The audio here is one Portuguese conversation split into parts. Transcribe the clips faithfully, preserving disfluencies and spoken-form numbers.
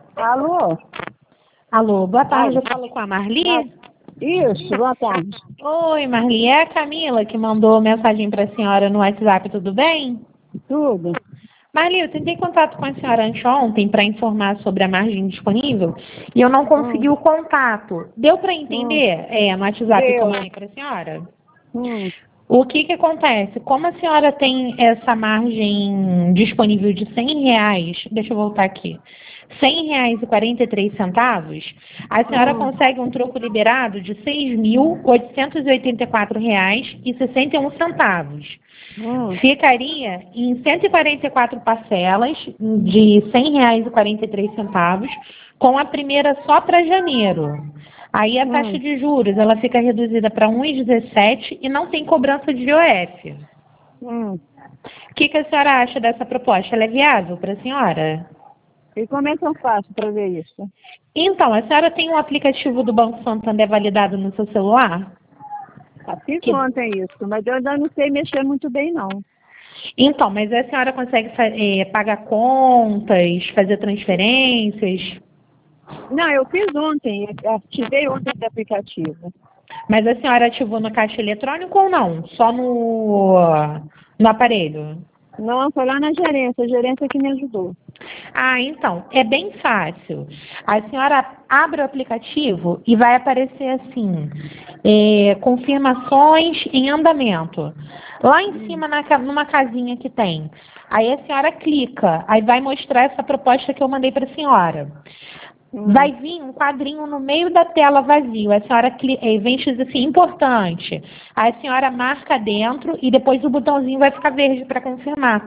Alô? Alô, boa tarde, eu falo com a Marli? Isso, boa tarde. Oi, Marli, é a Camila que mandou mensagem para a senhora no WhatsApp, tudo bem? Tudo? Marli, eu tentei contato com a senhora anteontem para informar sobre a margem disponível e eu não consegui Hum, o contato. Deu para hum, entender é, no WhatsApp que eu deu. mandei para a senhora? Hum, O que que acontece? Como a senhora tem essa margem disponível de cem reais, deixa eu voltar aqui, cem reais e quarenta e três centavos, a senhora hum, consegue um troco liberado de seis mil oitocentos e oitenta e quatro reais e sessenta e um centavos. hum, Ficaria em cento e quarenta e quatro parcelas de cem reais e quarenta e três centavos, com a primeira só para janeiro. Aí a taxa hum, de juros ela fica reduzida para um vírgula dezessete e não tem cobrança de I O F. hum. O que, que a senhora acha dessa proposta? Ela é viável para a senhora? E como é que eu faço para ver isso? Então, a senhora tem um aplicativo do Banco Santander validado no seu celular? Ah, fiz Que... ontem isso, mas eu ainda não sei mexer muito bem, não. Então, mas a senhora consegue fa- eh, pagar contas, fazer transferências? Não, eu fiz ontem, eu ativei ontem esse aplicativo. Mas a senhora ativou no caixa eletrônico ou não? Só no, no aparelho? Não, foi lá na gerência, a gerência que me ajudou. Ah, então, é bem fácil. A senhora abre o aplicativo e vai aparecer assim, é, confirmações em andamento. Lá em Hum, cima, na ca- numa casinha que tem. Aí a senhora clica, aí vai mostrar essa proposta que eu mandei para a senhora. hum. Vai vir um quadrinho no meio da tela vazio. A senhora cli- eh, vem escrito assim, importante. Aí a senhora marca dentro e depois o botãozinho vai ficar verde para confirmar.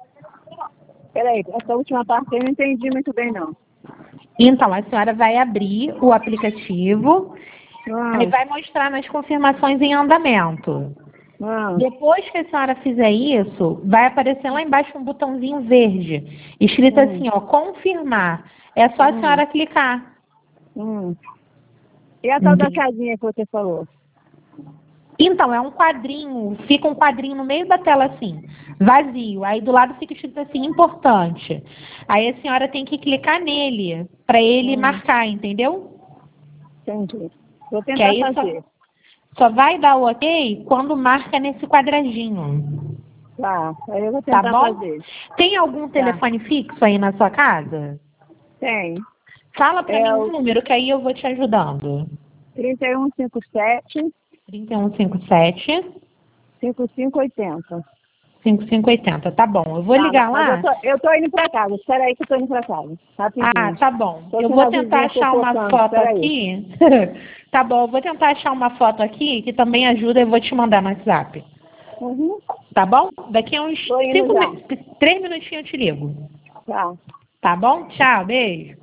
Peraí, essa última parte eu não entendi muito bem, não. Então, a senhora vai abrir o aplicativo, aí Ah, vai mostrar nas confirmações em andamento. ah, Depois que a senhora fizer isso, vai aparecer lá embaixo um botãozinho verde, escrito hum, assim, ó, confirmar. É só a hum, senhora clicar. hum. E a tal da Entende? casinha que você falou? Então, é um quadrinho, fica um quadrinho no meio da tela assim, vazio. Aí do lado fica escrito assim, importante. Aí a senhora tem que clicar nele, para ele Hum, marcar, entendeu? entendi. Vou Que tentar aí só, fazer. só vai dar o ok quando marca nesse quadradinho. Tá, aí eu vou Tá tentar bom? fazer. Tem algum Tá, telefone fixo aí na sua casa? tem. Fala para É mim um o número que aí eu vou te ajudando. trinta e um cinquenta e sete, trinta e um cinquenta e sete, cinquenta e cinco oitenta. cinquenta e cinco oitenta. Tá bom. Eu vou Tá, ligar mas eu lá. tô, eu tô indo pra casa. Espera aí que eu tô indo pra casa. Ah, Rapidinho. tá bom. Tô Eu aqui vou na tentar vizinha achar uma fofocando. foto Espera aí. aqui. Tá bom, eu vou tentar achar uma foto aqui que também ajuda e vou te mandar no WhatsApp. Uhum. Tá bom? Daqui a uns Tô indo cinco, já. mi- três minutinhos eu te ligo. Tá. Tá bom? Tchau, beijo.